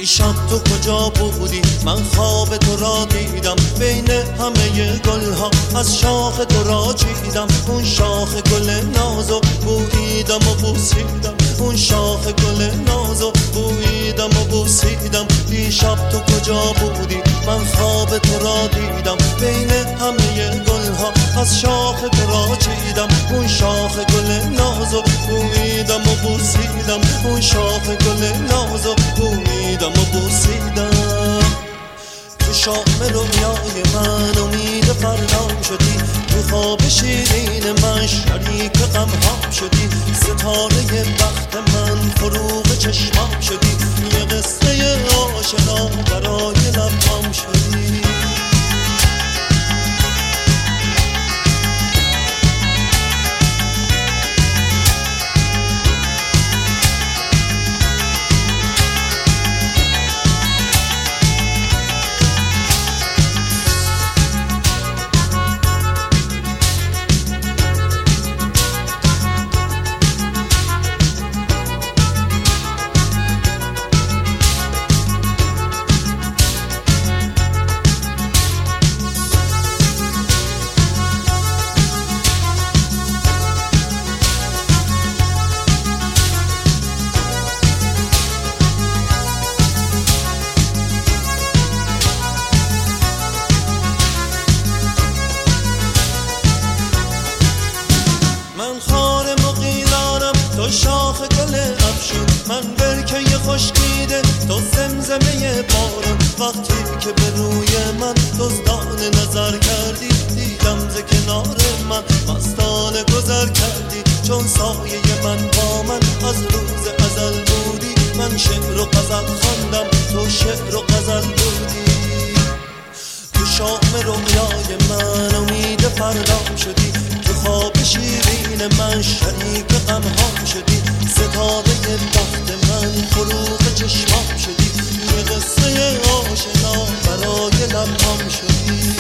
دیشب تو کجا بودی؟ من خواب تو را دیدم، بین همه گلها از شاخ تو را چیدم. اون شاخ گل نازو بوییدم و بوسیدم، اون شاخ گل نازو بوییدم و بوسیدم. دیشب تو کجا بودی؟ من خواب تو را دیدم، بین همه گلها از شاخ تو را چیدم. اون شاخ گل نازو بوییدم و بوسیدم، اون شاخ گل نازو بوییدم و بوسیدم. تو شام رویای من امید فردام شدی، تو خواب شیرین من شریک غمهام شدی. ستاره بخت من فروغ چشمام شدی، یه قصه آشنا برای لبام شدی. من خار مغیلانم، تو شاخ گل افشون، من برکه خشکیده، تو زمزمه بارون. وقتی که به روی من دزدانه نظر کردی، دیدم ز کنار من مستانه گذر کردی. چون سایه من با من از روز ازل بودی، من شعر و غزل خواندم، تو شعر و غزل بودی. تو شام رویای من امید فردام شدی، تو خواب شیرین من شریک غمهام شدی. ستاره بخت من فروغ چشمام شدی، یه قصه آشنا برای لبام شدی.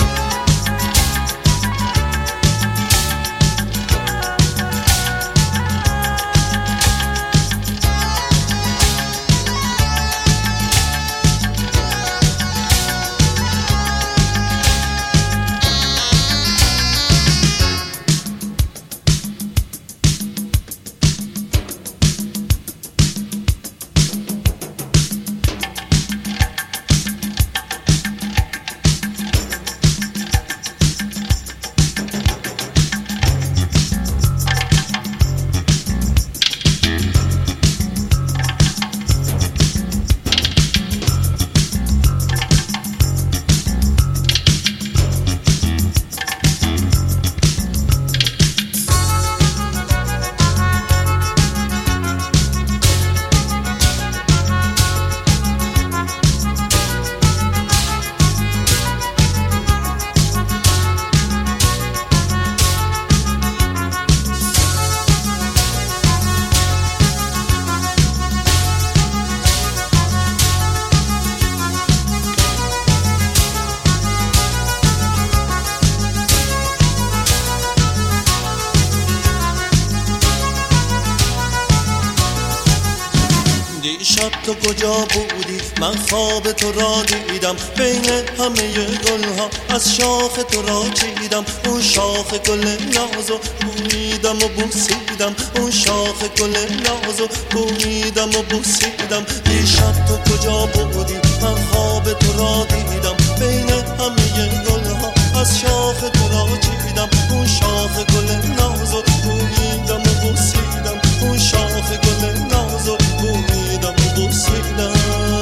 دیشب تو کجا بودی؟ من خواب تو را دیدم، بین همه گلها از شاخ تو را چیدم. اون شاخ گل نازو بوییدم و بوسیدم، اون شاخ گل نازو بوییدم و بوسیدم. دیشب تو کجا بودی؟ من خواب تو را دیدم، بین همه گلها از شاخ تو را چیدم. اون شاخ گل نازو بوییدم و بوسیدم، اون شاخ گل نازو بوییدم و بوسیدم.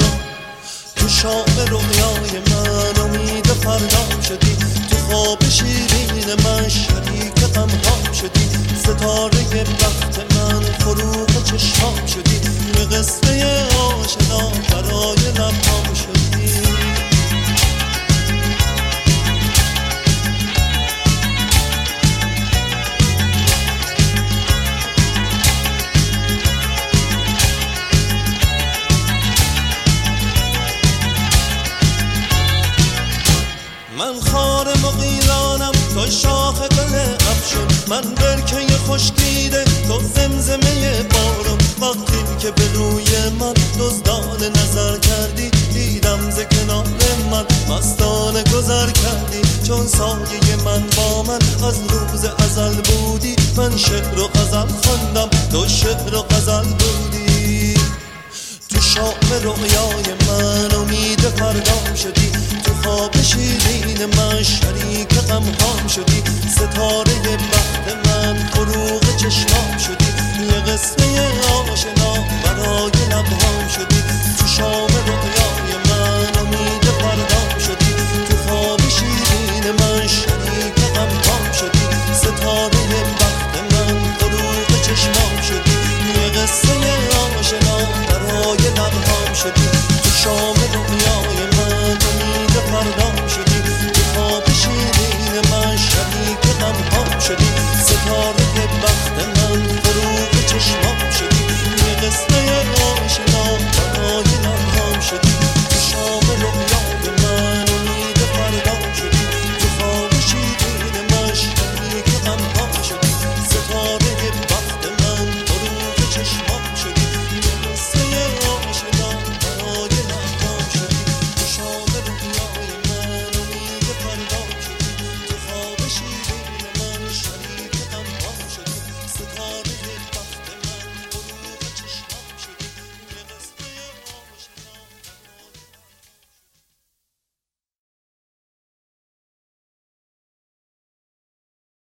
تو شام رویای من امید فردام شدی، تو خواب شیرین من شریک غمهام شدی. ستاره بخت من فروغ چشمام شدی، یه قصه آشنا برای لبام شدی. من خار مغیلانم، تو شاخ گل افشون، من برکه خشکیده، تو زمزمه بارون. وقتی که به روی من دزدانه نظر کردی، مستانه گذر کردی چون سایه من با من از روز ازل بودی. من شعر و غزل خواندم تو شعر و غزل بودی. تو شام رویای من امید فردام شدی. تو خواب شیرین من شریک غمهام شدی. ستاره بخت من فرو